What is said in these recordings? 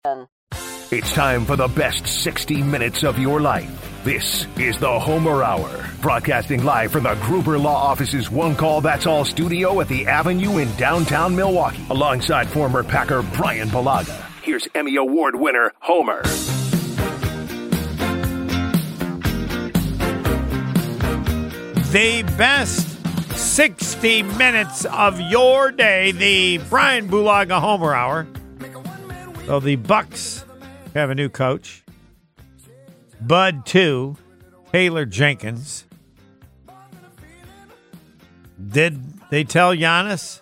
It's time for the best 60 minutes of your life. This is the Homer Hour, broadcasting live from the Gruber Law Office's One Call That's All studio at the Avenue in downtown Milwaukee, alongside former Packer Brian Bulaga. Here's Emmy Award winner Homer. The best 60 minutes of your day, the Brian Bulaga Homer Hour. So the Bucks have a new coach, Bud 2, Taylor Jenkins. Did they tell Giannis?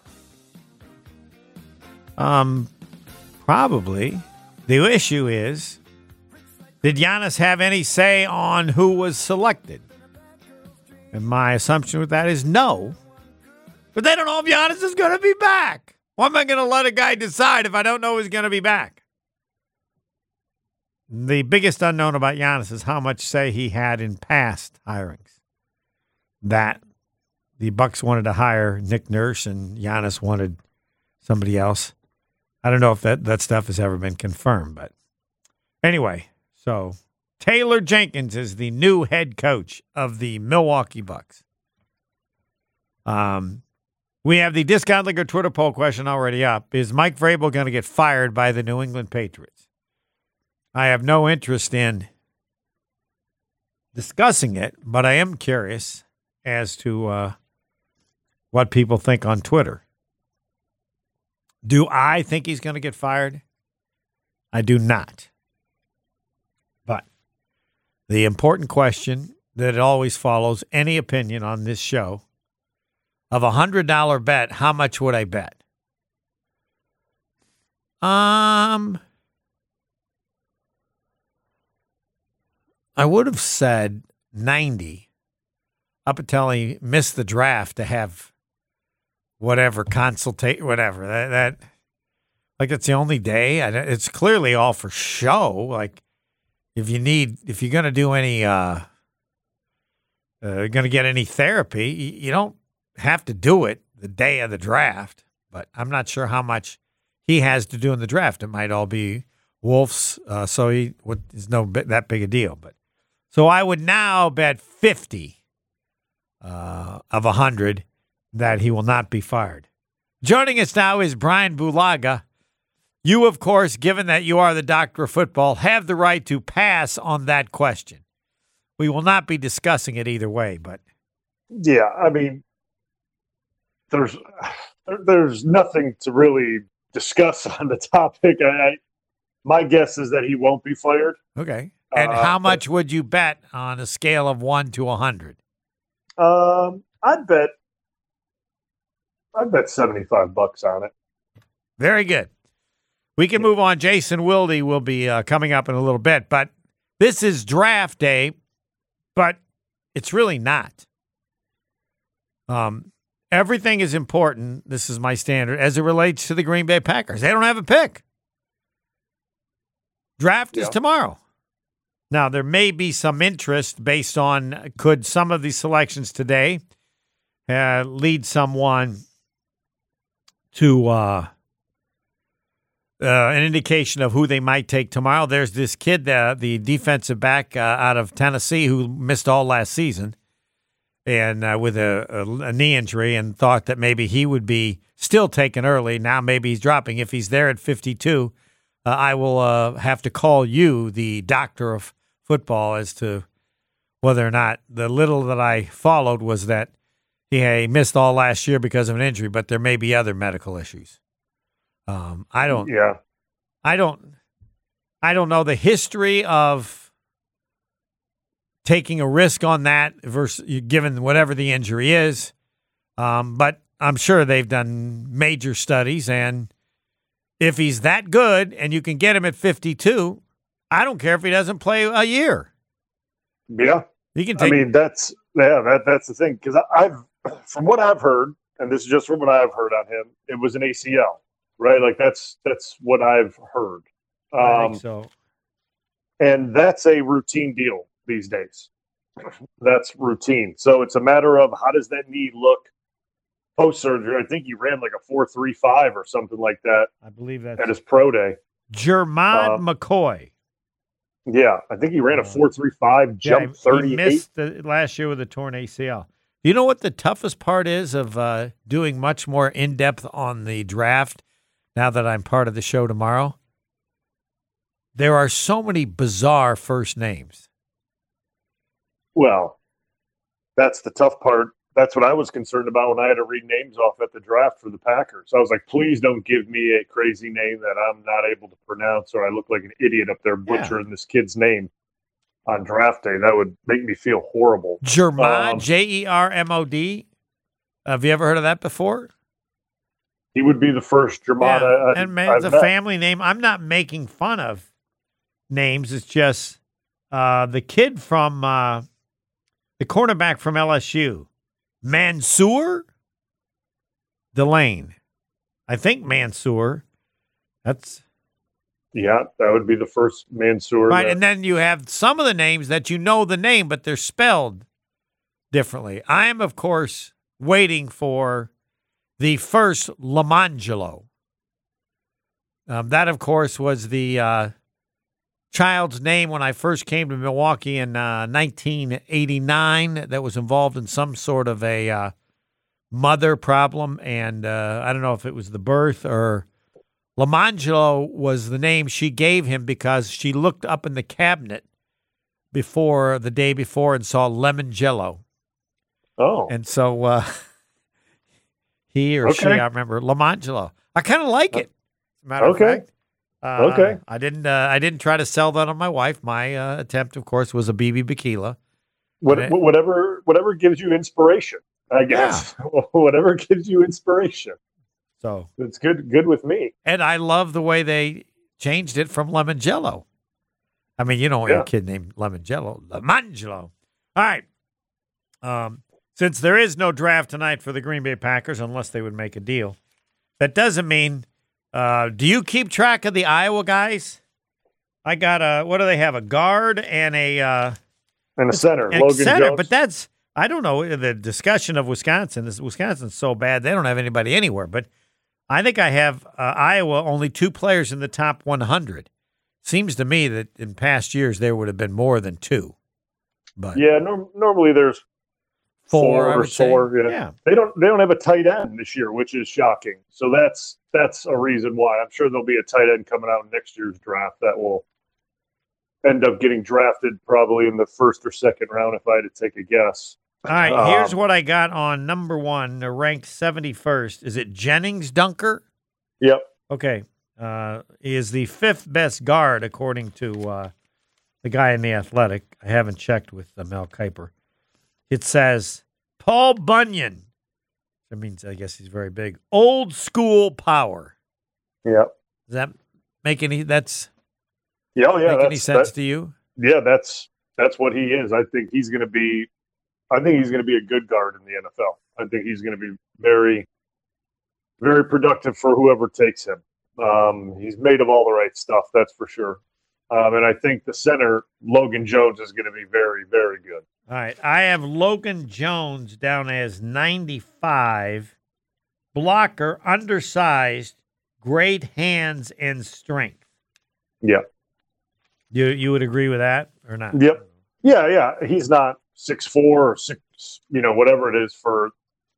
Probably. The issue is, did Giannis have any say on who was selected? And my assumption with that is no. But they don't know if Giannis is going to be back. Why am I going to let a guy decide if I don't know he's going to be back? The biggest unknown about Giannis is how much say he had in past hirings. That the Bucks wanted to hire Nick Nurse and Giannis wanted somebody else. I don't know if that stuff has ever been confirmed. But anyway, so Taylor Jenkins is the new head coach of the Milwaukee Bucks. We have the Discount Liquor Twitter poll question already up. Is Mike Vrabel going to get fired by the New England Patriots? I have no interest in discussing it, but I am curious as to what people think on Twitter. Do I think he's going to get fired? I do not. But the important question that always follows any opinion on this show, of a $100 bet, how much would I bet? I would have said 90 up until he missed the draft to have whatever consultate, whatever. That like it's the only day. It's clearly all for show. Like if you're going to do any, going to get any therapy, you don't have to do it the day of the draft. But I'm not sure how much he has to do in the draft. It might all be Wolf's, so it's no that big a deal. But so I would now bet 50 of 100 that he will not be fired. Joining us now is Brian Bulaga. You, of course, given that you are the doctor of football, have the right to pass on that question. We will not be discussing it either way, but yeah, I mean, there's nothing to really discuss on the topic. My guess is that he won't be fired. Okay. And how much would you bet on a scale of 1 to 100? I'd bet $75 on it. Very good. We can move on. Jason Wilde will be coming up in a little bit, but this is draft day, but it's really not. Everything is important. This is my standard as it relates to the Green Bay Packers. They don't have a pick. Draft is tomorrow. Now, there may be some interest based on could some of these selections today lead someone to an indication of who they might take tomorrow. There's this kid, the defensive back out of Tennessee who missed all last season and with a knee injury and thought that maybe he would be still taken early. Now maybe he's dropping. If he's there at 52, I will have to call you the doctor of football as to whether or not the little that I followed was that he missed all last year because of an injury, but there may be other medical issues. I don't know the history of taking a risk on that versus given whatever the injury is. But I'm sure they've done major studies, and if he's that good and you can get him at 52, I don't care if he doesn't play a year. Yeah. He can take. I mean, that's the thing. Because from what I've heard, and this is just from what I've heard on him, it was an ACL, right? Like that's what I've heard. I think so. And that's a routine deal these days. That's routine. So it's a matter of how does that knee look post-surgery. I think he ran like a 4.35 or something like that. I believe that at his pro day. Jermod McCoy. Yeah, I think he ran a 4.35, jump 38. He missed last year with a torn ACL. You know what the toughest part is of doing much more in-depth on the draft now that I'm part of the show tomorrow? There are so many bizarre first names. Well, that's the tough part. That's what I was concerned about when I had to read names off at the draft for the Packers. I was like, please don't give me a crazy name that I'm not able to pronounce or I look like an idiot up there butchering this kid's name on draft day. That would make me feel horrible. Jermod, Jermod. Have you ever heard of that before? He would be the first Jermod. Yeah. And man, it's a family name. I'm not making fun of names. It's just the kid from the cornerback from LSU. Mansour Delane. I think Mansour. That would be the first Mansour. Right, and then you have some of the names that you know the name, but they're spelled differently. I am, of course, waiting for the first Lamangelo. That, of course, was the child's name when I first came to Milwaukee in 1989 that was involved in some sort of a mother problem. And I don't know if it was the birth or Lamangelo was the name she gave him because she looked up in the cabinet the day before and saw lemon jello. Oh. And so he or she, I remember, Lamangelo. I kind of like it, as a matter of fact. I didn't try to sell that on my wife. My attempt, of course, was a BB Bakila. Whatever gives you inspiration, I guess. Yeah. Whatever gives you inspiration. So it's good with me. And I love the way they changed it from Lemon Jello. I mean, you don't want a kid named Lemon Jello. Lamangelo. All right. Since there is no draft tonight for the Green Bay Packers, unless they would make a deal, that doesn't mean. Do you keep track of the Iowa guys? I got what do they have? A guard and a center, Logan Jones. But that's, I don't know, the discussion of Wisconsin. Wisconsin's so bad they don't have anybody anywhere. But I think I have Iowa only 2 players in the top 100. Seems to me that in past years there would have been more than 2. But yeah, normally there's 4 or 4. Yeah. They don't have a tight end this year, which is shocking. So that's a reason why. I'm sure there'll be a tight end coming out in next year's draft that will end up getting drafted probably in the first or second round if I had to take a guess. All right, here's what I got on number 1, ranked 71st. Is it Jennings Dunker? Yep. Okay. He is the 5th best guard according to the guy in The Athletic. I haven't checked with Mel Kiper. It says, Paul Bunyan. That means, I guess he's very big. Old school power. Yep. Does that make any, make any sense to you? Yeah, that's what he is. I think he's going to be a good guard in the NFL. I think he's going to be very, very productive for whoever takes him. He's made of all the right stuff, that's for sure. And I think the center, Logan Jones, is going to be very, very good. All right. I have Logan Jones down as 95. Blocker, undersized, great hands and strength. Yeah. You would agree with that or not? Yep. Yeah. He's not 6'4" or 6, whatever it is for,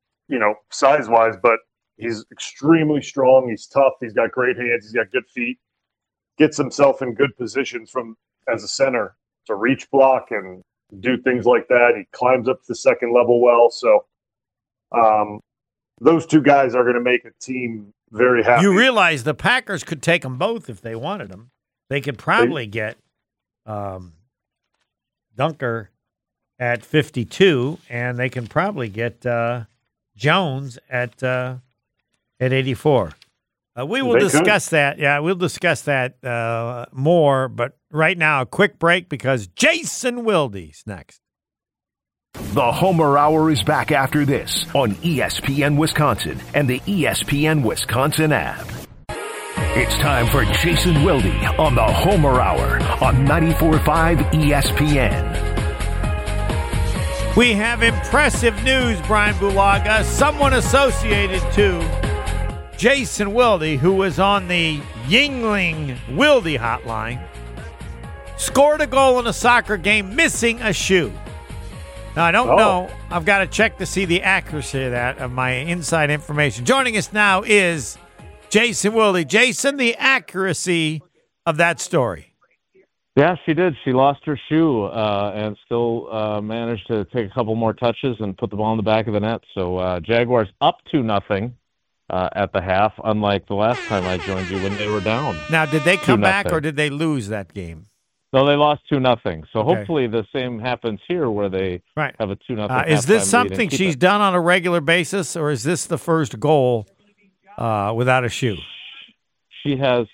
size-wise, but he's extremely strong. He's tough. He's got great hands. He's got good feet. Gets himself in good positions as a center to reach block and do things like that. He climbs up to the second level well. So those 2 guys are going to make a team very happy. You realize the Packers could take them both if they wanted them. They could probably get Dunker at 52, and they can probably get Jones at 84. We will discuss that. Yeah, we'll discuss that more. But right now, a quick break because Jason Wilde's next. The Homer Hour is back after this on ESPN Wisconsin and the ESPN Wisconsin app. It's time for Jason Wilde on the Homer Hour on 94.5 ESPN. We have impressive news, Brian Bulaga. Someone associated to Jason Wilde, who was on the Yingling Wilde hotline, scored a goal in a soccer game missing a shoe. Now, I don't know. I've got to check to see the accuracy of that, of my inside information. Joining us now is Jason Wilde. Jason, the accuracy of that story. Yeah, she did. She lost her shoe and still managed to take a couple more touches and put the ball in the back of the net. So Jaguars up 2-0 at the half, unlike the last time I joined you when they were down. Now, did they come back or did they lose that game? No, they lost 2-0. So hopefully the same happens here where they have a 2-0. Is this something she's done on a regular basis, or is this the first goal without a shoe? She has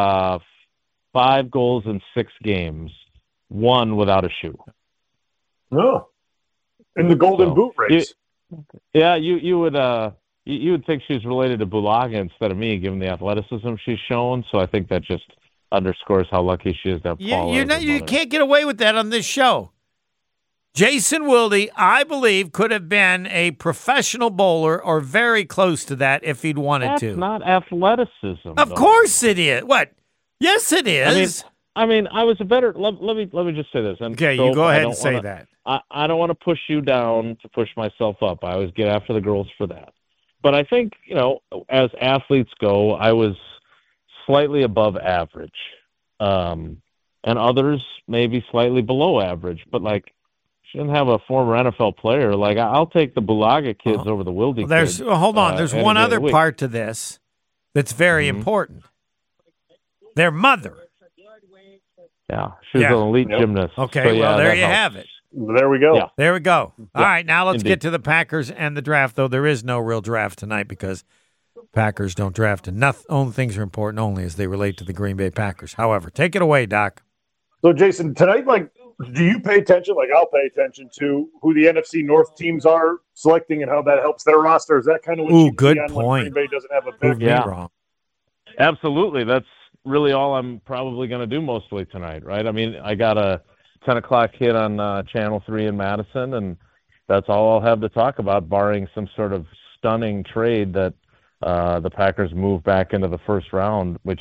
5 goals in 6 games, 1 without a shoe. Oh, in the Golden Boot race. You would think she's related to Bulaga instead of me, given the athleticism she's shown. So I think that just underscores how lucky she is to have Paul. You can't get away with that on this show. Jason Wilde, I believe, could have been a professional bowler or very close to that if he'd wanted to. That's not athleticism. Of course it is. What? Yes, it is. I mean, I was a better. Let me just say this. And okay, you go ahead and say that. I don't want to push you down to push myself up. I always get after the girls for that. But I think, as athletes go, I was slightly above average, and others maybe slightly below average. But she didn't have a former NFL player. I'll take the Bulaga kids over the Wilde kids. Hold on. There's one other part to this that's very important. Their mother. Yeah, she was an elite gymnast. Okay, so, there you have it. There we go. Yeah. There we go. All right, now let's get to the Packers and the draft, though there is no real draft tonight because Packers don't draft enough. Only things are important only as they relate to the Green Bay Packers. However, take it away, Doc. So, Jason, tonight, do you pay attention, I'll pay attention to who the NFC North teams are selecting and how that helps their roster? Is that kind of what you good see on point. when Green Bay doesn't have a Prove pick? me wrong. Absolutely. That's really all I'm probably going to do mostly tonight, right? I mean, I got a 10 o'clock hit on Channel 3 in Madison, and that's all I'll have to talk about, barring some sort of stunning trade that the Packers move back into the first round, which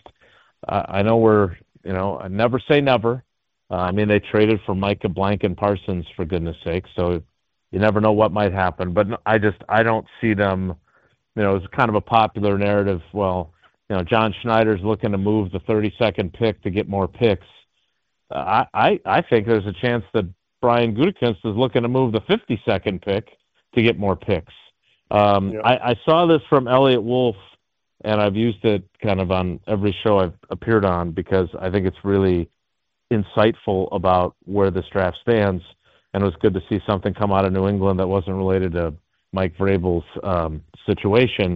I know I never say never. I mean, they traded for Micah Blank and Parsons, for goodness sake, so you never know what might happen. But I don't see them, it's kind of a popular narrative. Well, John Schneider's looking to move the 32nd pick to get more picks. I think there's a chance that Brian Gutekunst is looking to move the 52nd pick to get more picks. I saw this from Elliot Wolf, and I've used it kind of on every show I've appeared on because I think it's really insightful about where this draft stands, and it was good to see something come out of New England that wasn't related to Mike Vrabel's situation.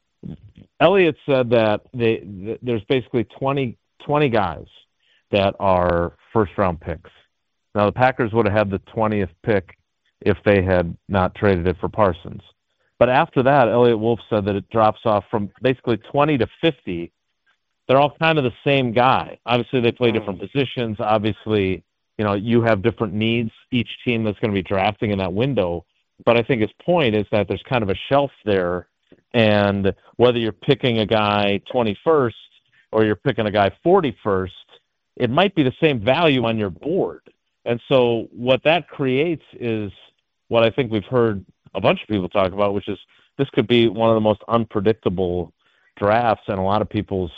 Elliott said that there's basically 20 guys that are first-round picks. Now, the Packers would have had the 20th pick if they had not traded it for Parsons. But after that, Elliot Wolf said that it drops off from basically 20 to 50. They're all kind of the same guy. Obviously, they play different positions. Obviously, you have different needs, each team that's going to be drafting in that window. But I think his point is that there's kind of a shelf there, and whether you're picking a guy 21st or you're picking a guy 41st, it might be the same value on your board. And so what that creates is what I think we've heard a bunch of people talk about, which is this could be one of the most unpredictable drafts, and a lot of people's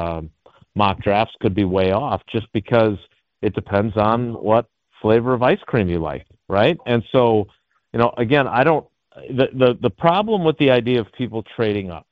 mock drafts could be way off just because it depends on what flavor of ice cream you like, right? And so, again, the problem with the idea of people trading up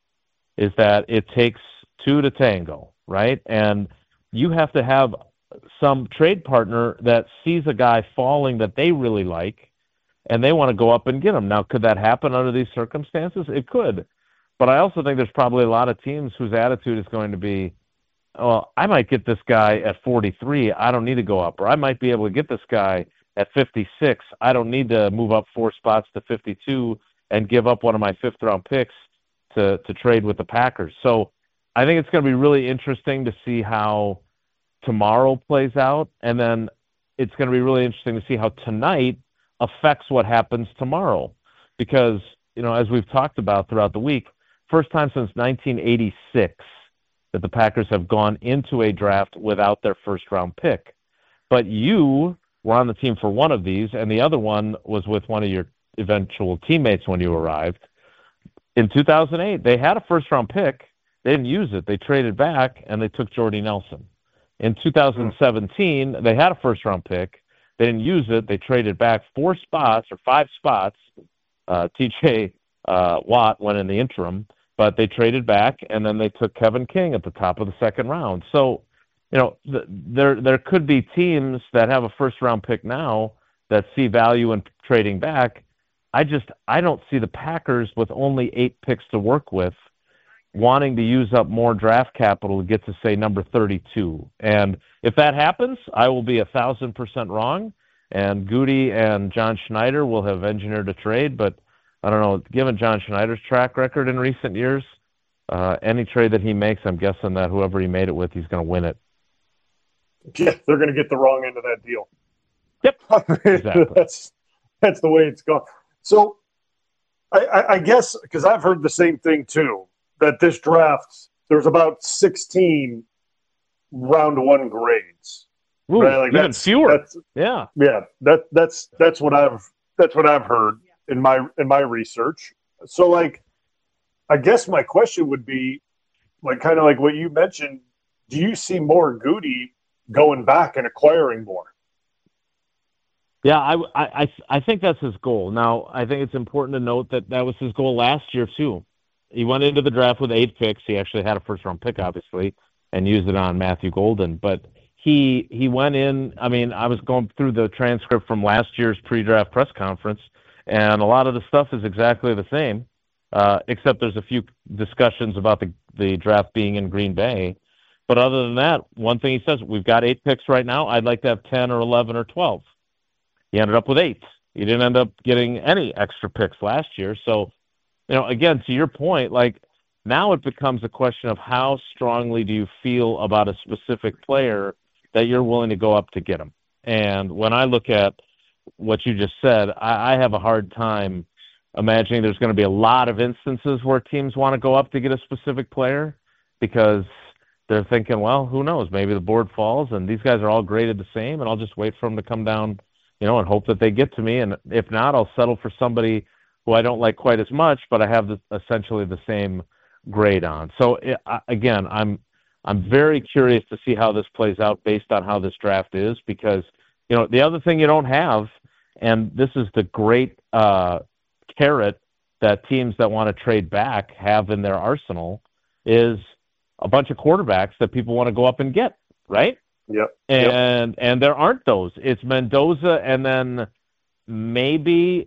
is that it takes two to tango, right? And you have to have some trade partner that sees a guy falling that they really like, and they want to go up and get him. Now, could that happen under these circumstances? It could. But I also think there's probably a lot of teams whose attitude is going to be, well, I might get this guy at 43. I don't need to go up. Or I might be able to get this guy at 56. I don't need to move up 4 spots to 52 and give up one of my fifth-round picks to trade with the Packers. So I think it's going to be really interesting to see how tomorrow plays out. And then it's going to be really interesting to see how tonight affects what happens tomorrow. Because, as we've talked about throughout the week, first time since 1986 that the Packers have gone into a draft without their first-round pick. But you were on the team for one of these, and the other one was with one of your eventual teammates when you arrived. In 2008, they had a first-round pick. They didn't use it. They traded back, and they took Jordy Nelson. In 2017, they had a first-round pick. They didn't use it. They traded back 5 spots. T.J. Watt went in the interim, but they traded back, and then they took Kevin King at the top of the second round. So, there could be teams that have a first-round pick now that see value in trading back. I don't see the Packers with only 8 picks to work with wanting to use up more draft capital to get to, say, number 32. And if that happens, I will be 1,000% wrong, and Goody and John Schneider will have engineered a trade. But I don't know, given John Schneider's track record in recent years, any trade that he makes, I'm guessing that whoever he made it with, he's going to win it. Yeah, they're going to get the wrong end of that deal. Yep, exactly. That's the way it's gone. So I guess, because I've heard the same thing too, that this draft, there's about 16 round 1 grades. Ooh, right? Like even fewer. Yeah. That's what I've heard in my research. So, like, I guess my question would be, like, kind of like what you mentioned, do you see more Goody going back and acquiring more? Yeah, I think that's his goal. Now, I think it's important to note that was his goal last year too. He went into the draft with 8 picks. He actually had a first-round pick, obviously, and used it on Matthew Golden. But he went in. I mean, I was going through the transcript from last year's pre-draft press conference, and a lot of the stuff is exactly the same, except there's a few discussions about the draft being in Green Bay. But other than that, one thing he says, we've got 8 picks right now. I'd like to have 10 or 11 or 12. He ended up with 8. He didn't end up getting any extra picks last year. So, again, to your point, like, now it becomes a question of how strongly do you feel about a specific player that you're willing to go up to get him. And when I look at what you just said, I have a hard time imagining there's going to be a lot of instances where teams want to go up to get a specific player because they're thinking, well, who knows? Maybe the board falls and these guys are all graded the same, and I'll just wait for them to come down, and hope that they get to me. And if not, I'll settle for somebody who I don't like quite as much, but I have essentially the same grade on. So again, I'm very curious to see how this plays out based on how this draft is, because the other thing you don't have, and this is the great carrot that teams that want to trade back have in their arsenal, is a bunch of quarterbacks that people want to go up and get, right? Yep. And there aren't those. It's Mendoza and then maybe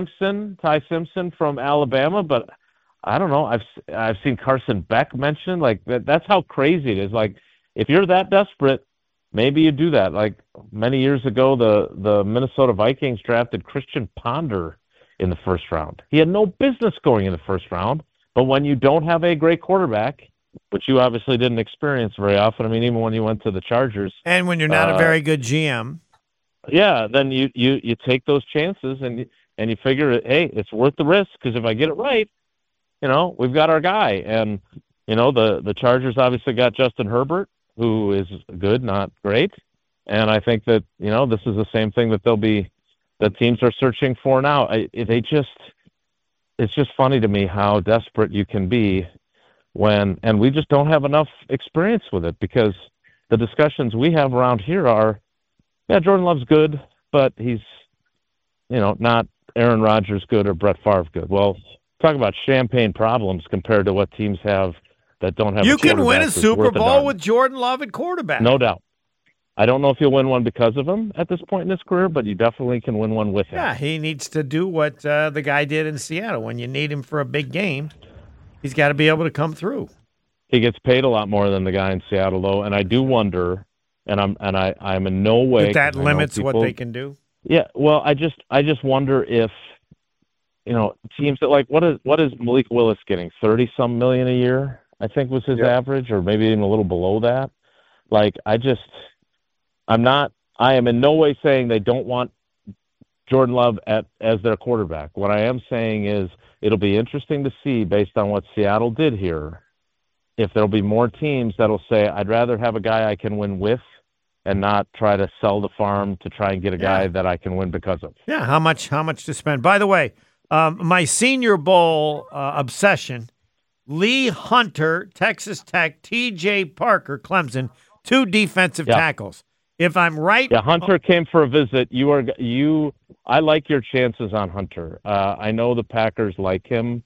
Ty Simpson from Alabama, but I don't know. I've seen Carson Beck mentioned. Like, that's how crazy it is. Like, if you're that desperate, maybe you do that. Like, many years ago, the Minnesota Vikings drafted Christian Ponder in the first round. He had no business going in the first round, but when you don't have a great quarterback, which you obviously didn't experience very often. I mean, even when you went to the Chargers. And when you're not a very good GM. Yeah, then you take those chances and you figure, hey, it's worth the risk, because if I get it right, we've got our guy. And, the Chargers obviously got Justin Herbert, who is good, not great. And I think that, this is the same thing that teams are searching for now. It's just funny to me how desperate you can be and we just don't have enough experience with it, because the discussions we have around here are, yeah, Jordan Love's good, but he's, not Aaron Rodgers good or Brett Favre good. Well, talk about champagne problems compared to what teams have that don't have. You can win a Super Bowl with Jordan Love at quarterback. No doubt. I don't know if you'll win one because of him at this point in his career, but you definitely can win one with him. Yeah, he needs to do what the guy did in Seattle. When you need him for a big game, he's got to be able to come through. He gets paid a lot more than the guy in Seattle, though, and I do wonder, and I'm in no way that limits what they can do. Yeah, well, I just wonder if teams that, like, what is Malik Willis getting? 30-some million a year, I think was his average, or maybe even a little below that. Like, I am in no way saying they don't want Jordan Love as their quarterback. What I am saying is it'll be interesting to see, based on what Seattle did here, if there'll be more teams that'll say, I'd rather have a guy I can win with and not try to sell the farm to try and get a guy that I can win because of. Yeah, how much to spend. By the way, my Senior Bowl obsession, Lee Hunter, Texas Tech, T.J. Parker, Clemson, 2 defensive tackles. If I'm right. Yeah, Hunter came for a visit. I like your chances on Hunter. I know the Packers like him,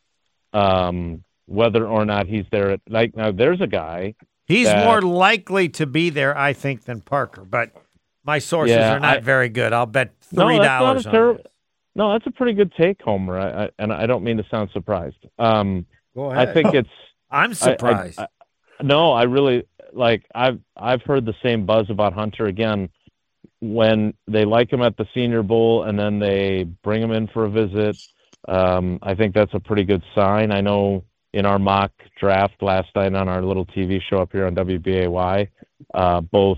whether or not he's there. Now, there's a guy. He's more likely to be there, I think, than Parker. But my sources are not very good. I'll bet $3 on it. No, that's a pretty good take, Homer. And I don't mean to sound surprised. Go ahead. I think it's. I'm surprised. No, I really like. I've heard the same buzz about Hunter again. When they like him at the Senior Bowl and then they bring him in for a visit, I think that's a pretty good sign. I know in our mock draft last night on our little TV show up here on WBAY, both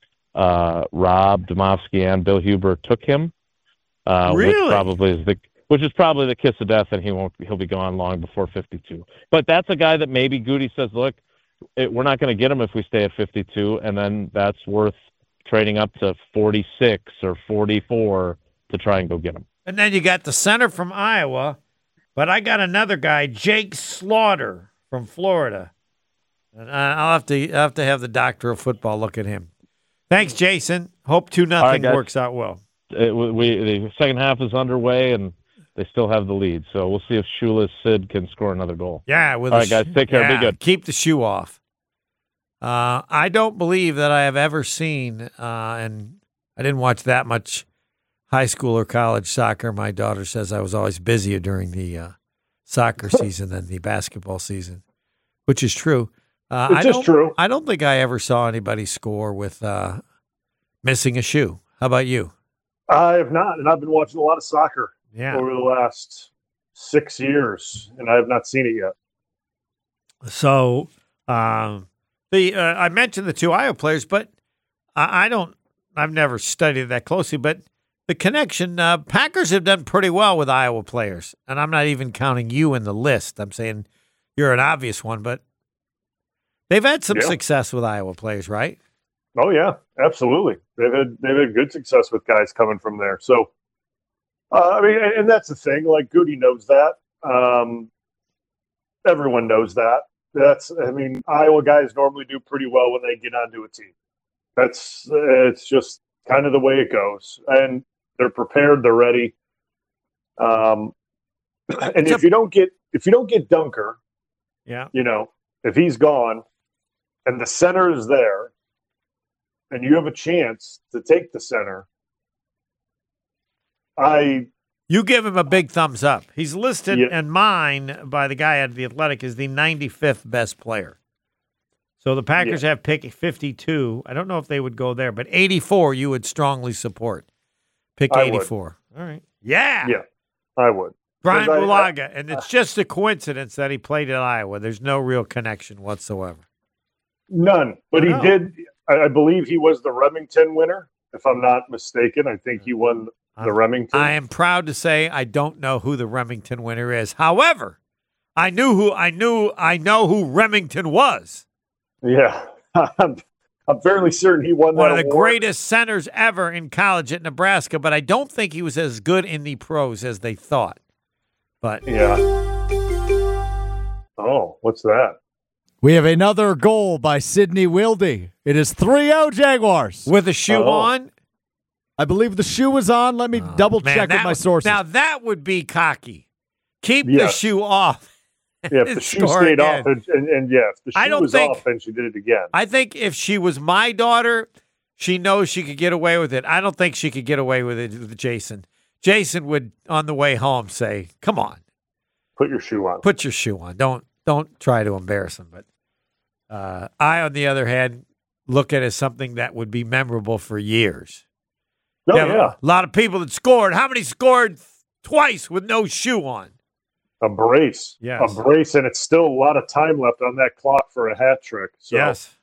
Rob Domofsky and Bill Huber took him, really? which is probably the kiss of death, and he'll be gone long before 52. But that's a guy that maybe Goody says, look, we're not going to get him if we stay at 52, and then that's worth trading up to 46 or 44 to try and go get him. And then you got the center from Iowa, but I got another guy, Jake Slaughter from Florida. And I'll have to have the doctor of football look at him. Thanks, Jason. Hope 2-0 works out well. The second half is underway, and they still have the lead. So we'll see if Shula Sid can score another goal. Yeah. All right, guys. Take care. Yeah, be good. Keep the shoe off. I don't believe that I have ever seen, and I didn't watch that much high school or college soccer. My daughter says I was always busier during the soccer season than the basketball season, which is true. True. I don't think I ever saw anybody score with missing a shoe. How about you? I have not, and I've been watching a lot of soccer over the last 6 years, and I have not seen it yet. So I mentioned the 2 Iowa players, but I've never studied that closely, but the connection, Packers have done pretty well with Iowa players, and I'm not even counting you in the list. I'm saying you're an obvious one, but they've had some success with Iowa players, right? Oh yeah, absolutely. They've had good success with guys coming from there. So, and that's the thing. Like Goody knows that. Everyone knows that. Iowa guys normally do pretty well when they get onto a team. It's just kind of the way it goes, and they're prepared, they're ready. And if you don't get Dunker, if he's gone, and the center is there, and you have a chance to take the center, you give him a big thumbs up. He's listed in mine by the guy at The Athletic as the 95th best player. So the Packers have pick 52. I don't know if they would go there, but 84 you would strongly support. Pick 84. All right. Yeah. Yeah, I would. Brian Bulaga, and it's just a coincidence that he played at Iowa. There's no real connection whatsoever. None. But he did. I believe he was the Remington winner, if I'm not mistaken. I think he won the Remington. I am proud to say I don't know who the Remington winner is. However, I know who Remington was. Yeah. I'm fairly certain he won one that of the award. greatest centers ever in college at Nebraska, but I don't think he was as good in the pros as they thought. But yeah. Oh, what's that? We have another goal by Sidney Wilde. It is 3-0 Jaguars. With a shoe on? I believe the shoe was on. Let me double check with my sources. Now, that would be cocky. Keep the shoe off. Yeah, if the shoe stayed off, and if the shoe was off, and she did it again. I think if she was my daughter, she knows she could get away with it. I don't think she could get away with it with Jason. Jason would, on the way home, say, come on. Put your shoe on. Put your shoe on. Don't try to embarrass him. But I, on the other hand, look at it as something that would be memorable for years. Oh, yeah. A lot of people that scored. How many scored twice with no shoe on? A brace. Yes. A brace, and it's still a lot of time left on that clock for a hat trick. So yes.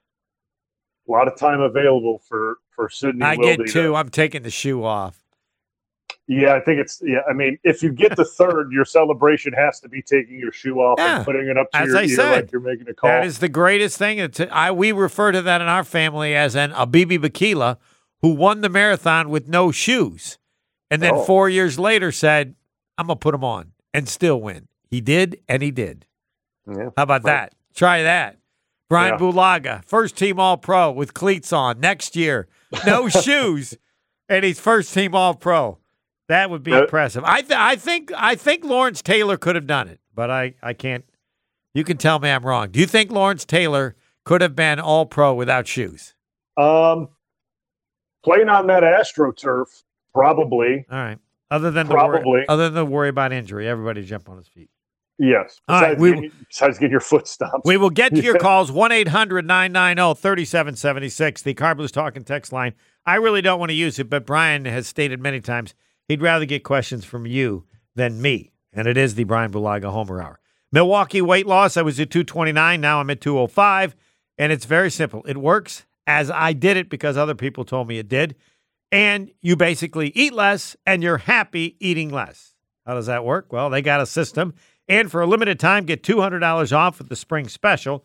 A lot of time available for Sidney I Wilde. get two. I'm taking the shoe off. Yeah, I think it's I mean, if you get the third, your celebration has to be taking your shoe off and putting it up to As your I ear said, like you're making a call. That is the greatest thing. We refer to that in our family as an Abibi Bakila, who won the marathon with no shoes, and then 4 years later said, "I'm gonna put them on and still win." He did, and he did. Yeah. How about that? Try that. Brian Bulaga, first team All-Pro with cleats on next year, no shoes, and he's first team All-Pro. That would be impressive. I think Lawrence Taylor could have done it, but I can't. You can tell me I'm wrong. Do you think Lawrence Taylor could have been All-Pro without shoes? Playing on that AstroTurf, probably. All right. Other than the worry about injury, everybody jump on his feet. Yes. All right. Besides getting your foot stomped. We will get to your calls, 1-800-990-3776, the Car Blues Talking text line. I really don't want to use it, but Brian has stated many times he'd rather get questions from you than me, and it is the Brian Bulaga Homer Hour. Milwaukee weight loss, I was at 229, now I'm at 205, and it's very simple. It works as I did it because other people told me it did, and you basically eat less, and you're happy eating less. How does that work? Well, they got a system. And for a limited time, get $200 off with the spring special,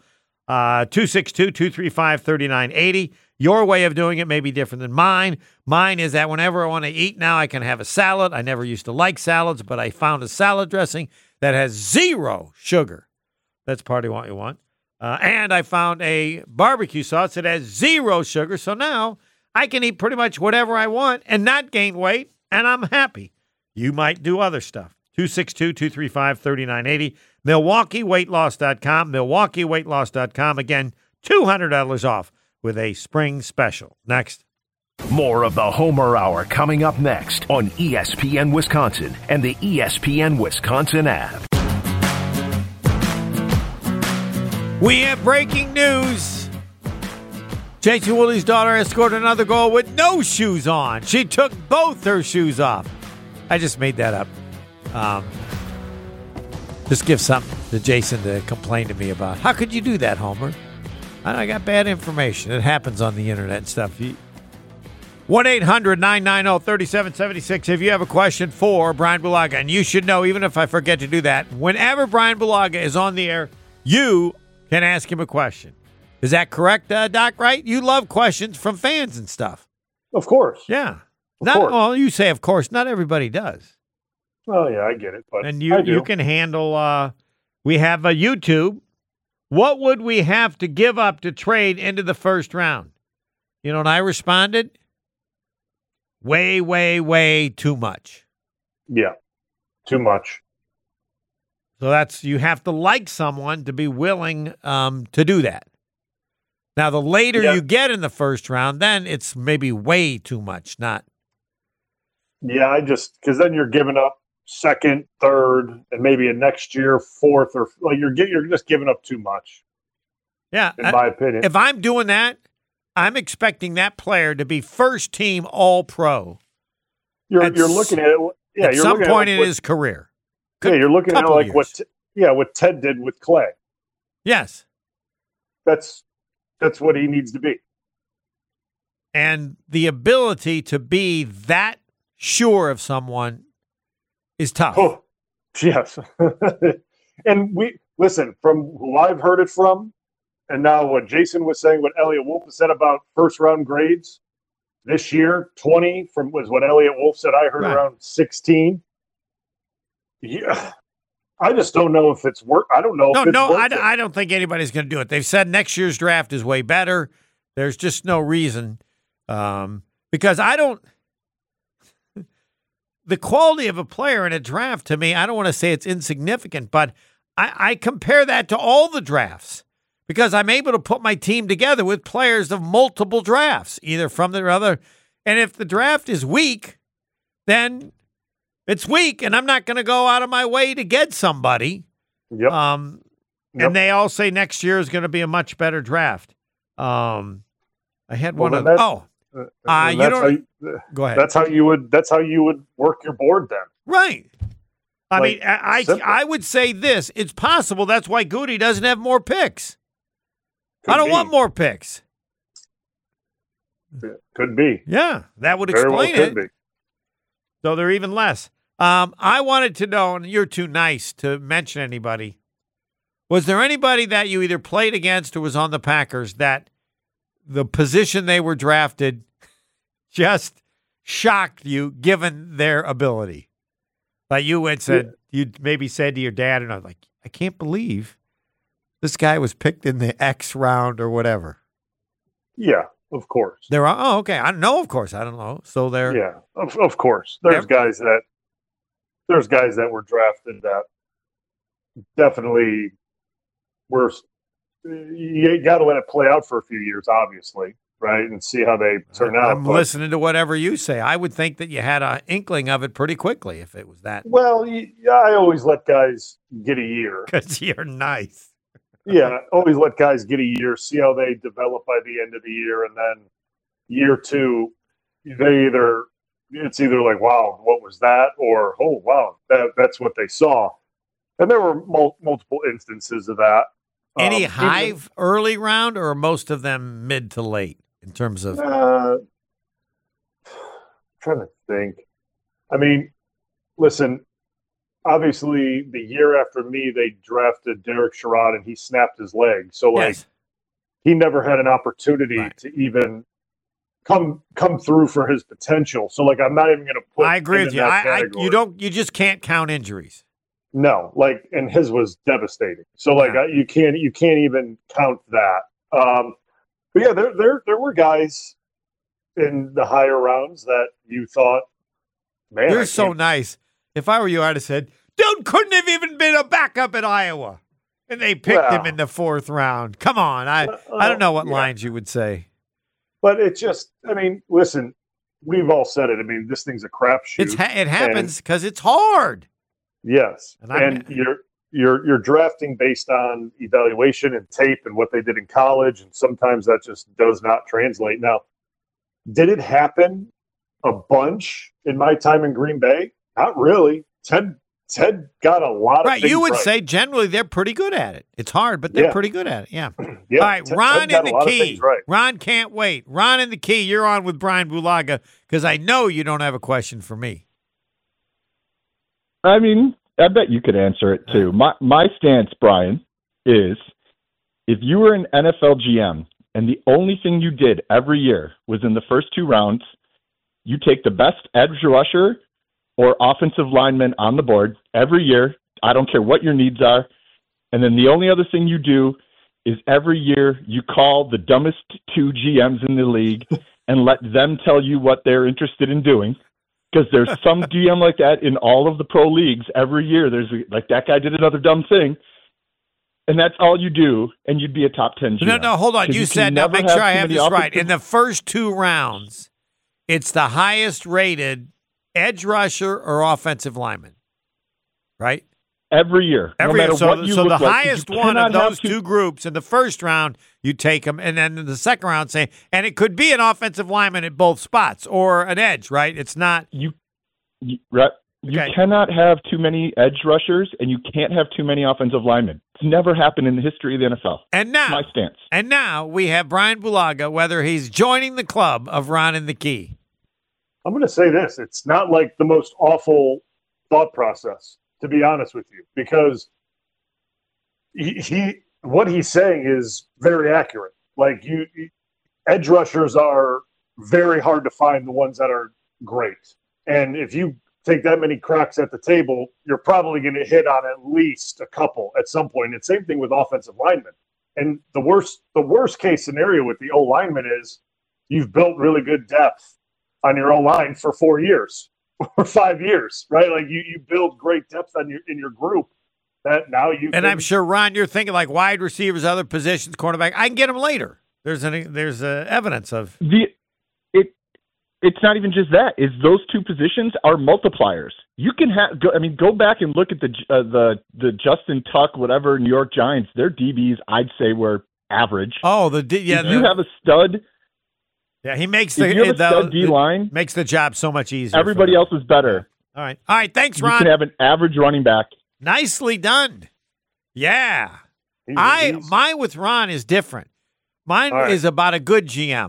262-235-3980. Your way of doing it may be different than mine. Mine is that whenever I want to eat now, I can have a salad. I never used to like salads, but I found a salad dressing that has 0 sugar. That's part of what you want. And I found a barbecue sauce that has 0 sugar. So now I can eat pretty much whatever I want and not gain weight, and I'm happy. You might do other stuff. 262-235-3980. MilwaukeeWeightLoss.com. MilwaukeeWeightLoss.com. Again, $200 off with a spring special. Next. More of the Homer Hour coming up next on ESPN Wisconsin and the ESPN Wisconsin app. We have breaking news. J.T. Wooley's daughter has scored another goal with no shoes on. She took both her shoes off. I just made that up. Just give something to Jason to complain to me about. How could you do that, Homer? I got bad information. It happens on the internet and stuff. 1-800-990-3776 if you have a question for Brian Bulaga. And you should know, even if I forget to do that, whenever Brian Bulaga is on the air, you can ask him a question. Is that correct, Doc, right? You love questions from fans and stuff. Of course. Yeah. Of course. Well, you say of course. Not everybody does. Well, yeah, I get it. But and you can handle, we have a YouTube. What would we have to give up to trade into the first round? You know, and I responded, way, way, way too much. Yeah, too much. So you have to like someone to be willing to do that. Now, the later you get in the first round, then it's maybe way too much, not. Yeah, because then you're giving up second, third, and maybe a next year, fourth, or like you're just giving up too much. Yeah, in my opinion. If I'm doing that, I'm expecting that player to be first team All-Pro. You're looking at it. Yeah, at some point in his career. You're looking at it like years. what Ted did with Clay. Yes, that's what he needs to be. And the ability to be that sure of someone is tough. Oh, yes. And listen, from who I've heard it from, and now what Jason was saying, what Elliot Wolf has said about first round grades this year, 20 was what Elliot Wolf said. I heard around 16. Yeah. I just don't know if it's work. I don't know. I don't think anybody's going to do it. They've said next year's draft is way better. There's just no reason because I don't. The quality of a player in a draft, to me, I don't want to say it's insignificant, but I compare that to all the drafts because I'm able to put my team together with players of multiple drafts, either from the other. And if the draft is weak, then it's weak, and I'm not going to go out of my way to get somebody. Yep. And they all say next year is going to be a much better draft. I had one of go ahead. That's how you would work your board then. Right. I mean, I would say this. It's possible that's why Goody doesn't have more picks. I don't want more picks. Could be. Yeah, that would explain it. Be. So they're even less. I wanted to know, and you're too nice to mention anybody. Was there anybody that you either played against or was on the Packers that the position they were drafted just shocked you given their ability? Like you had said, you maybe said to your dad, and I was like, I can't believe this guy was picked in the X round or whatever. Yeah, of course. There are, oh, okay. I don't know, of course. I don't know. So they're. Yeah, of course. There's guys that were drafted that definitely were. You got to let it play out for a few years, obviously, right, and see how they turn out. I'm listening to whatever you say. I would think that you had an inkling of it pretty quickly if it was that. Well, I always let guys get a year. Because you're nice. Yeah, always let guys get a year, see how they develop by the end of the year, and then year two, it's either like, wow, what was that? Or, oh, wow, that's what they saw. And there were multiple instances of that. Any high early round or most of them mid to late in terms of? Trying to think. I mean, listen, obviously the year after me, they drafted Derek Sherrod and he snapped his leg. So, he never had an opportunity to even come through for his potential. So, I'm not even going to put. I agree with you. Category. You just can't count injuries. No, and his was devastating. So, you can't even count that. But yeah, there were guys in the higher rounds that you thought, man, you're so nice. If I were you, I'd have said, dude couldn't have even been a backup at Iowa, and they picked him in the 4th round. Come on, I don't know what lines you would say. But it just, listen, we've all said it. This thing's a crapshoot. It happens because it's hard. Yes, and you're drafting based on evaluation and tape and what they did in college, and sometimes that just does not translate. Now, did it happen a bunch in my time in Green Bay? Not really. Ted got a lot of right. things You would right. say generally they're pretty good at it. It's hard, but they're pretty good at it. Yeah. Yeah. All right, Ron in the key. Right. Ron can't wait. Ron in the key. You're on with Brian Bulaga because I know you don't have a question for me. I bet you could answer it too. My stance, Brian, is if you were an NFL GM and the only thing you did every year was in the first 2 rounds, you take the best edge rusher or offensive lineman on the board every year. I don't care what your needs are. And then the only other thing you do is every year you call the dumbest 2 GMs in the league and let them tell you what they're interested in doing. Because there's some GM like that in all of the pro leagues. Every year there's that guy did another dumb thing. And that's all you do, and you'd be a top 10 GM. No, hold on. You said, now make sure I have this right. In the first 2 rounds, it's the highest rated edge rusher or offensive lineman, right? Every year. Every year. So the highest one of those 2 groups in the first round, you take them, and then in the second round, and it could be an offensive lineman at both spots or an edge, right? It's not. You cannot have too many edge rushers, and you can't have too many offensive linemen. It's never happened in the history of the NFL. And now, my stance. And now we have Brian Bulaga, whether he's joining the club of Ron in the Key. I'm going to say this. It's not like the most awful thought process, to be honest with you, because what he's saying is very accurate. Edge rushers are very hard to find, the ones that are great. And if you take that many cracks at the table, you're probably going to hit on at least a couple at some point. And same thing with offensive linemen. And the worst case scenario with the O-lineman is you've built really good depth on your O-line for 4 years or 5 years, right? You build great depth in your group that now you. And I'm sure, Ron, you're thinking wide receivers, other positions, cornerback. I can get them later. There's evidence of It's not even just that. Is those 2 positions are multipliers. You can go back and look at the Justin Tuck, whatever, New York Giants. Their DBs, I'd say, were average. Oh, you have a stud. Yeah, he makes if you have a stud D-line, makes the job so much easier. Everybody else is better. All right. Thanks, Ron. You can have an average running back. Nicely done. Yeah. Mine with Ron is different. Mine is about a good GM.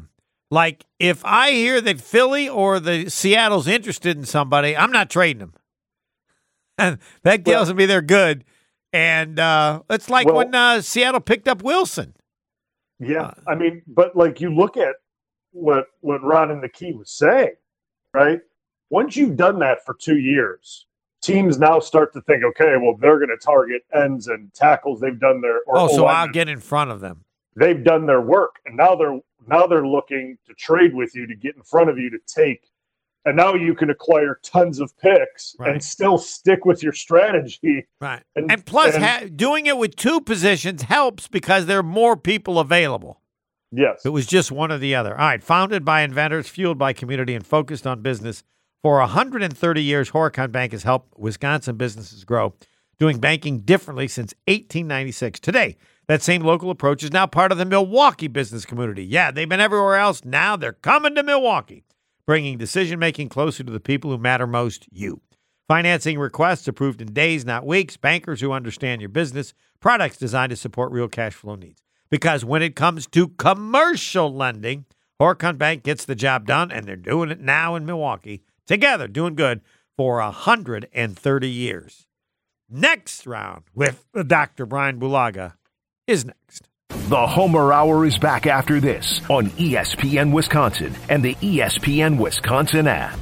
Like, if I hear that Philly or the Seattle's interested in somebody, I'm not trading them. And that tells me they're good. And it's like when Seattle picked up Wilson. Yeah, I mean, but like you look at what Ron and the Key was saying, right? Once you've done that for 2 years, teams now start to think, okay, well, they're going to target ends and tackles. They've done their so I'll get in front of them. They've done their work, and now they're looking to trade with you to get in front of you to take. And now you can acquire tons of picks and still stick with your strategy. Right. And plus, doing it with two positions helps because there are more people available. Yes. It was just one or the other. All right. Founded by inventors, fueled by community, and focused on business. For 130 years, Horicon Bank has helped Wisconsin businesses grow, doing banking differently since 1896. Today, that same local approach is now part of the Milwaukee business community. Yeah, they've been everywhere else. Now they're coming to Milwaukee, bringing decision-making closer to the people who matter most, you. Financing requests approved in days, not weeks. Bankers who understand your business. Products designed to support real cash flow needs. Because when it comes to commercial lending, Horicon Bank gets the job done, and they're doing it now in Milwaukee. Together, doing good for 130 years. Next round with Dr. Brian Bulaga is next. The Homer Hour is back after this on ESPN Wisconsin and the ESPN Wisconsin app.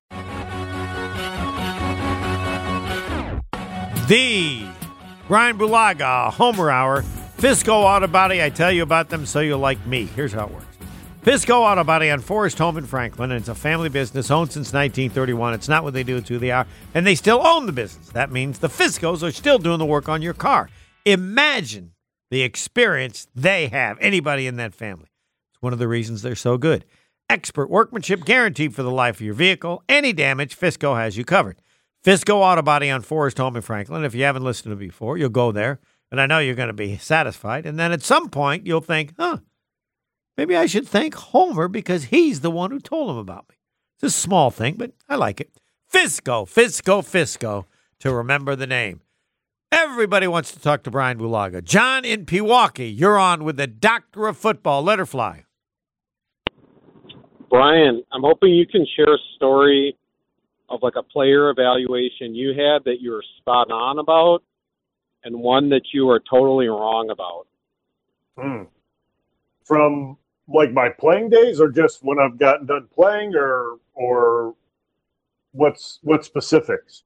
The Brian Bulaga Homer Hour. Fisco Auto Body, I tell you about them so you'll like me. Here's how it works. Fisco Auto Body on Forest Home in Franklin, and it's a family business owned since 1931. It's not what they do, it's who they are, and they still own the business. That means the Fiscos are still doing the work on your car. Imagine the experience they have, anybody in that family. It's one of the reasons they're so good. Expert workmanship guaranteed for the life of your vehicle. Any damage, Fisco has you covered. Fisco Auto Body on Forest Home in Franklin. If you haven't listened to it before, you'll go there, and I know you're going to be satisfied. And then at some point, you'll think, maybe I should thank Homer because he's the one who told him about me. It's a small thing, but I like it. Fisco, Fisco, Fisco, to remember the name. Everybody wants to talk to Brian Bulaga. John in Pewaukee, you're on with the Doctor of Football. Let her fly. Brian, I'm hoping you can share a story of like a player evaluation you had that you were spot on about and one that you were totally wrong about. From like my playing days, or just when I've gotten done playing, or what specifics?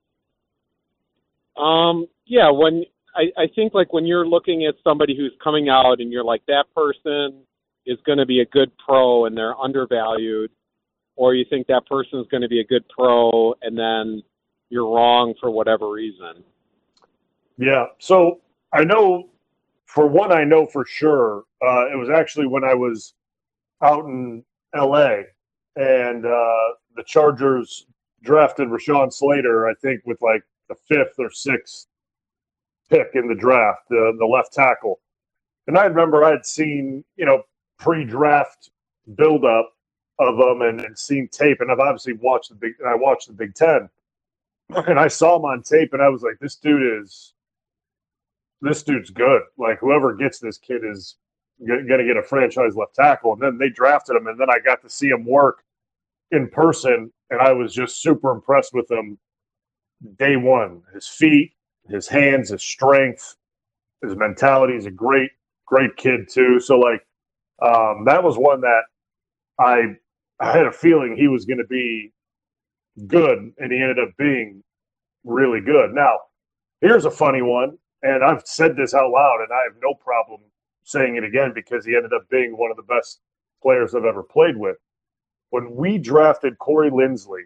Yeah, when I think like when you're looking at somebody who's coming out and you're like, that person is going to be a good pro and they're undervalued, or you think that person is going to be a good pro and then you're wrong for whatever reason. Yeah, so I know for sure, it was actually when I was out in L.A. and the Chargers drafted Rashawn Slater, I think, with like the 5th or 6th pick in the draft, the left tackle. And I remember I had seen, pre-draft buildup of them and seen tape, and I've obviously watched the Big Ten, and I saw him on tape, and I was like, this dude's good. Like, whoever gets this kid is going to get a franchise left tackle. And then they drafted him, and then I got to see him work in person, and I was just super impressed with him day one. His feet, his hands, his strength, his mentality. He's a great, great kid, too. So, that was one that I had a feeling he was going to be good, and he ended up being really good. Now, here's a funny one. And I've said this out loud, and I have no problem saying it again because he ended up being one of the best players I've ever played with. When we drafted Corey Linsley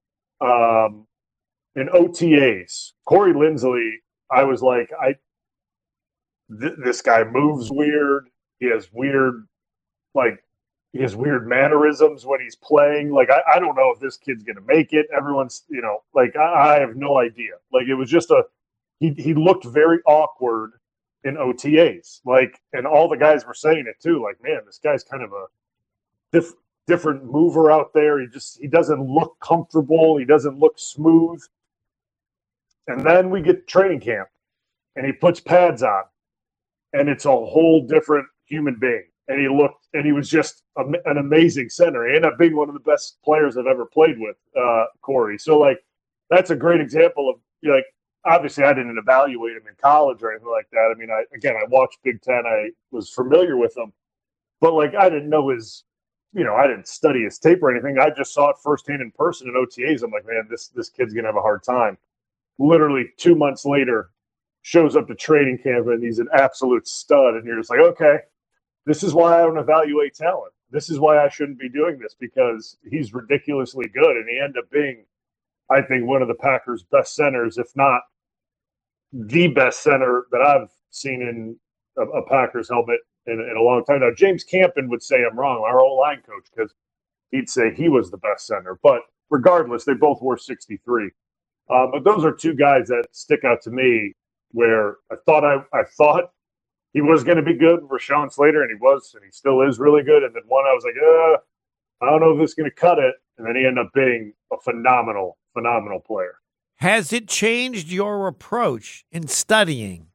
in OTAs, Corey Linsley, I was like, this guy moves weird. He has weird mannerisms when he's playing. Like, I don't know if this kid's going to make it. Everyone's, I have no idea. Like, it was just he looked very awkward in OTAs. Like, and all the guys were saying it too. Like, man, this guy's kind of a different mover out there. He doesn't look comfortable. He doesn't look smooth. And then we get training camp, and he puts pads on, and it's a whole different human being. and he was just an amazing center. He ended up being one of the best players I've ever played with, Corey. So, like, that's a great example of, like, obviously I didn't evaluate him in college or anything like that. I mean, I watched Big Ten. I was familiar with him, but, like, I didn't know his, I didn't study his tape or anything. I just saw it firsthand in person in OTAs. I'm like, man, this kid's going to have a hard time. Literally 2 months later, shows up to training camp, and he's an absolute stud. And you're just like, okay, this is why I don't evaluate talent. This is why I shouldn't be doing this, because he's ridiculously good. And he ended up being, I think, one of the Packers' best centers, if not the best center that I've seen in a Packers helmet in a long time. Now, James Campen would say I'm wrong, our O-line coach, because he'd say he was the best center. But regardless, they both were 63. But those are two guys that stick out to me, where I thought he was going to be good, Rashawn Slater, and he still is really good. And then one I was like, I don't know if this is going to cut it. And then he ended up being a phenomenal player. Has it changed your approach in studying?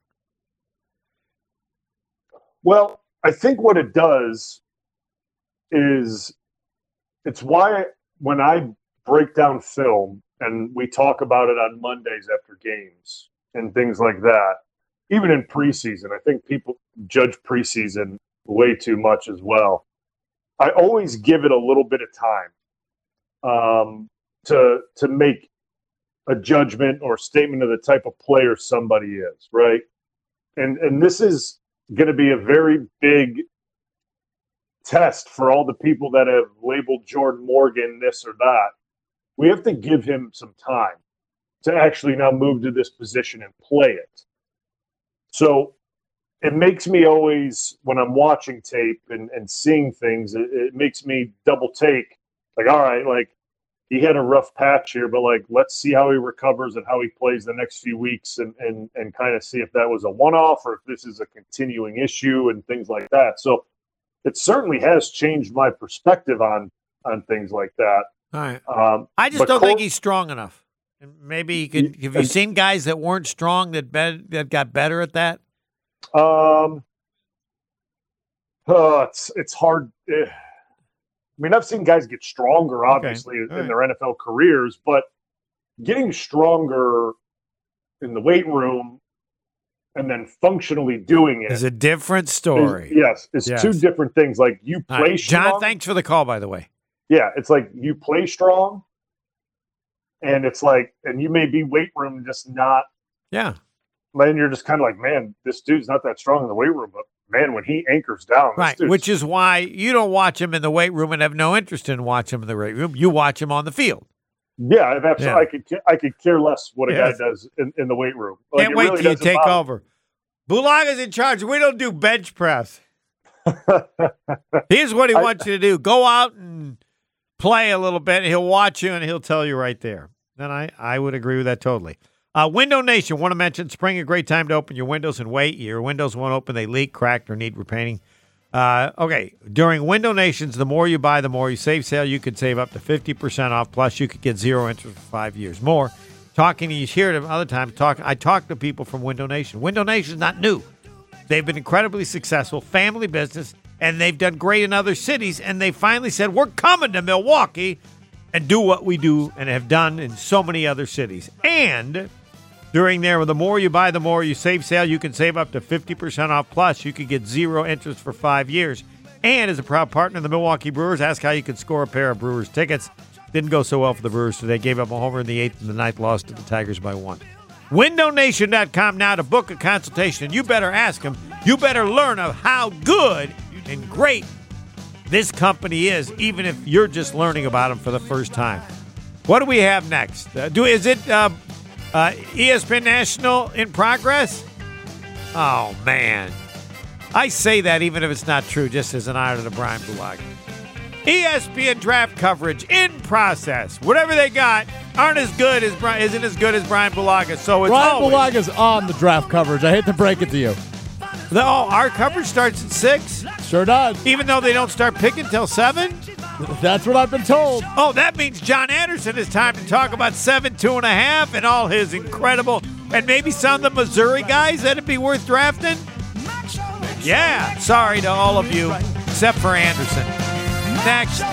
Well, I think what it does is it's why when I break down film and we talk about it on Mondays after games and things like that, even in preseason, I think people judge preseason way too much as well. I always give it a little bit of time to make a judgment or statement of the type of player somebody is, right? And this is going to be a very big test for all the people that have labeled Jordan Morgan this or that. We have to give him some time to actually now move to this position and play it. So it makes me always, when I'm watching tape and seeing things, it makes me double take. Like, all right, like, he had a rough patch here, but, like, let's see how he recovers and how he plays the next few weeks and kind of see if that was a one-off or if this is a continuing issue and things like that. So it certainly has changed my perspective on things like that. All right. I just don't think he's strong enough. Maybe you could. Have you seen guys that weren't strong that got better at that? It's hard. I mean, I've seen guys get stronger, obviously, in their NFL careers, but getting stronger in the weight room and then functionally doing it is a different story. It's two different things. Like, you play strong. John, thanks for the call, by the way. Yeah, it's like you play strong, and it's like, and you may be weight room just not. Yeah. Then you're just kind of like, man, this dude's not that strong in the weight room, but man, when he anchors down, right, which is why you don't watch him in the weight room and have no interest in watching him in the weight room. You watch him on the field. Yeah, I've absolutely. Yeah. I could care less what a guy does in the weight room. Like, can't wait till you take over. Bulaga's in charge. We don't do bench press. Here's what he wants you to do: go out and play a little bit. He'll watch you and he'll tell you right there. And I would agree with that totally. Window Nation, want to mention spring, a great time to open your windows and wait. Your windows won't open, they leak, cracked, or need repainting. Okay, during Window Nation's The More You Buy, The More You Save sale, you could save up to 50% off, plus you could get 0 interest for 5 years. More, talking to you here at other times, I talk to people from Window Nation. Window Nation is not new. They've been incredibly successful, family business, and they've done great in other cities, and they finally said, we're coming to Milwaukee and do what we do and have done in so many other cities. And during there, The More You Buy, The More You Save sale, you can save up to 50% off, plus you could get 0 interest for 5 years. And as a proud partner of the Milwaukee Brewers, ask how you can score a pair of Brewers tickets. Didn't go so well for the Brewers today. Gave up a homer in the 8th and the 9th, lost to the Tigers by 1. WindowNation.com now to book a consultation. And you better ask them. You better learn of how good and great this company is, even if you're just learning about them for the first time. What do we have next? Is it ESPN National in progress? Oh, man. I say that even if it's not true, just as an honor to Brian Bulaga. ESPN draft coverage in process. Whatever they got isn't as good as Brian Bulaga. So it's Brian Bulaga's on the draft coverage. I hate to break it to you. Our coverage starts at 6? Sure does. Even though they don't start picking till 7? That's what I've been told. Oh, that means John Anderson is time to talk about 7, 2.5, and all his incredible, and maybe some of the Missouri guys that'd be worth drafting? Yeah, sorry to all of you. except for Anderson. Next.